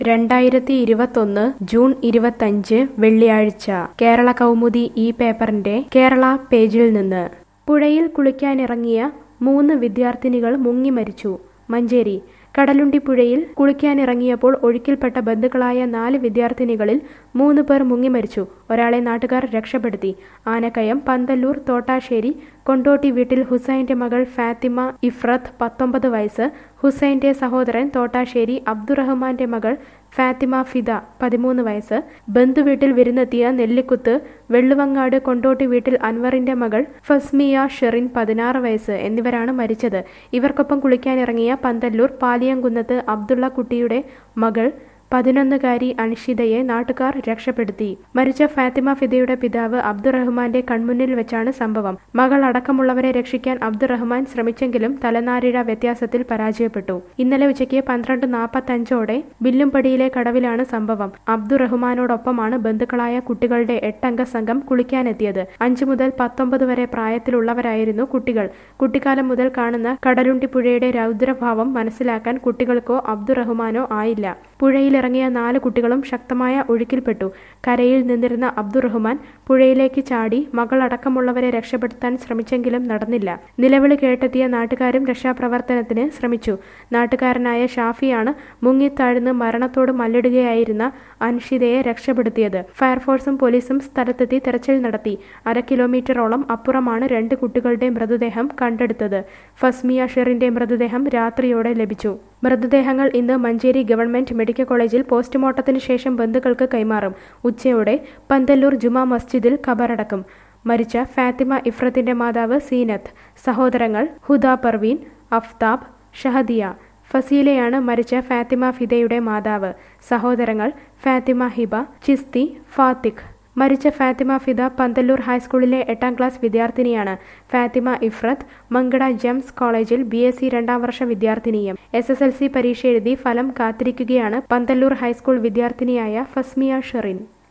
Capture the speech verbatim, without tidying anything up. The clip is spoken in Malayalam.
രണ്ടായിരത്തി ഇരുപത്തൊന്ന് ജൂൺ ഇരുപത്തഞ്ച് വെള്ളിയാഴ്ച കേരള കൗമുദി ഈ പേപ്പറിന്റെ കേരള പേജിൽ നിന്ന് പുഴയിൽ കുളിക്കാനിറങ്ങിയ മൂന്ന് വിദ്യാർത്ഥിനികൾ മുങ്ങി മരിച്ചു. മഞ്ചേരി കടലുണ്ടി പുഴയിൽ കുളിക്കാനിറങ്ങിയപ്പോൾ ഒഴുക്കിൽപ്പെട്ട ബന്ധുക്കളായ നാല് വിദ്യാർത്ഥിനികളിൽ മൂന്ന് പേർ മുങ്ങി മരിച്ചു. ഒരാളെ നാട്ടുകാർ രക്ഷപ്പെടുത്തി. ആനക്കയം പന്തല്ലൂർ തോട്ടാശ്ശേരി കൊണ്ടോട്ടി വീട്ടിൽ ഹുസൈന്റെ മകൾ ഫാത്തിമ ഇഫ്രത്ത് പത്തൊമ്പത് വയസ്സ്, ഹുസൈന്റെ സഹോദരൻ തോട്ടാശ്ശേരി അബ്ദുറഹ്മാന്റെ മകൾ ഫാത്തിമ ഫിദ പതിമൂന്ന് വയസ്സ്, ബന്ധുവീട്ടിൽ വിരുന്നെത്തിയ നെല്ലിക്കുത്ത് വെള്ളുവങ്ങാട് കൊണ്ടോട്ടി വീട്ടിൽ അൻവറിന്റെ മകൾ ഫസ്മിയ ഷെറിൻ പതിനാറ് വയസ്സ് എന്നിവരാണ് മരിച്ചത്. ഇവർക്കൊപ്പം കുളിക്കാനിറങ്ങിയ പന്തല്ലൂർ പാലിയംകുന്നത്ത് അബ്ദുള്ള കുട്ടിയുടെ മകൾ പതിനൊന്നുകാരി അൻഷിതയെ നാട്ടുകാർ രക്ഷപ്പെടുത്തി. മരിച്ച ഫാത്തിമ ഫിദയുടെ പിതാവ് അബ്ദുറഹ്മാന്റെ കൺമുന്നിൽ വെച്ചാണ് സംഭവം. മകൾ അടക്കമുള്ളവരെ രക്ഷിക്കാൻ അബ്ദുറഹ്മാൻ ശ്രമിച്ചെങ്കിലും തലനാരിഴ വ്യത്യാസത്തിൽ പരാജയപ്പെട്ടു. ഇന്നലെ ഉച്ചയ്ക്ക് പന്ത്രണ്ട് നാൽപ്പത്തഞ്ചോടെ ബില്ലുംപടിയിലെ കടവിലാണ് സംഭവം. അബ്ദുറഹ്മാനോടൊപ്പമാണ് ബന്ധുക്കളായ കുട്ടികളുടെ എട്ടംഗ സംഘം കുളിക്കാനെത്തിയത്. അഞ്ചു മുതൽ പത്തൊമ്പത് വരെ പ്രായത്തിലുള്ളവരായിരുന്നു കുട്ടികൾ. കുട്ടിക്കാലം മുതൽ കാണുന്ന കടലുണ്ടി പുഴയുടെ രൗദ്രഭാവം മനസ്സിലാക്കാൻ കുട്ടികൾക്കോ അബ്ദുറഹ്മാനോ ആയില്ല. പുഴയിൽ ഇറങ്ങിയ നാല് കുട്ടികളും ശക്തമായ ഒഴുക്കിൽപ്പെട്ടു. കരയിൽ നിന്നിരുന്ന അബ്ദുറഹ്മാൻ പുഴയിലേക്ക് ചാടി മകളടക്കമുള്ളവരെ രക്ഷപ്പെടുത്താൻ ശ്രമിച്ചെങ്കിലും നടന്നില്ല. നിലവിളി കേട്ടെത്തിയ നാട്ടുകാരും രക്ഷാപ്രവർത്തനത്തിന് ശ്രമിച്ചു. നാട്ടുകാരനായ ഷാഫിയാണ് മുങ്ങിത്താഴ്ന്ന് മരണത്തോട് മല്ലിടുകയായിരുന്ന അൻഷിതയെ രക്ഷപ്പെടുത്തിയത്. ഫയർഫോഴ്സും പോലീസും സ്ഥലത്തെത്തി തെരച്ചിൽ നടത്തി. അര കിലോമീറ്ററോളം അപ്പുറമാണ് രണ്ട് കുട്ടികളുടെ മൃതദേഹം കണ്ടെടുത്തത്. ഫസ്മിയ ഷെറിന്റെ മൃതദേഹം രാത്രിയോടെ ലഭിച്ചു. മൃതദേഹങ്ങൾ ഇന്ന് മഞ്ചേരി ഗവൺമെന്റ് മെഡിക്കൽ കോളേജിൽ പോസ്റ്റ്മോർട്ടത്തിന് ശേഷം ബന്ധുക്കൾക്ക് കൈമാറും. ഉച്ചയോടെ പന്തല്ലൂർ ജുമാ മസ്ജിദിൽ ഖബറടക്കും. മരിച്ച ഫാത്തിമ ഇഫ്രത്തിന്റെ മാതാവ് സീനത്ത്, സഹോദരങ്ങൾ ഹുദ പർവീൻ, അഫ്താബ്, ഷഹദിയ. ഫസീലയാണ് മരിച്ച ഫാത്തിമ ഫിദയുടെ മാതാവ്. സഹോദരങ്ങൾ ഫാത്തിമ ഹിബ, ചിസ്തി, ഫാത്തിഖ്. മരിച്ച ഫാത്തിമ ഫിദ പന്തല്ലൂർ ഹൈസ്കൂളിലെ എട്ടാം ക്ലാസ് വിദ്യാർത്ഥിനിയാണ്. ഫാത്തിമ ഇഫ്രത്ത് മങ്കട ജെംസ് കോളേജിൽ ബി എസ് സി രണ്ടാം വർഷ വിദ്യാർത്ഥിനിയും. എസ് എസ് എൽ സി പരീക്ഷ എഴുതി ഫലം കാത്തിരിക്കുകയാണ് പന്തല്ലൂർ ഹൈസ്കൂൾ വിദ്യാർത്ഥിനിയായ ഫസ്മിയ ഷെറിൻ.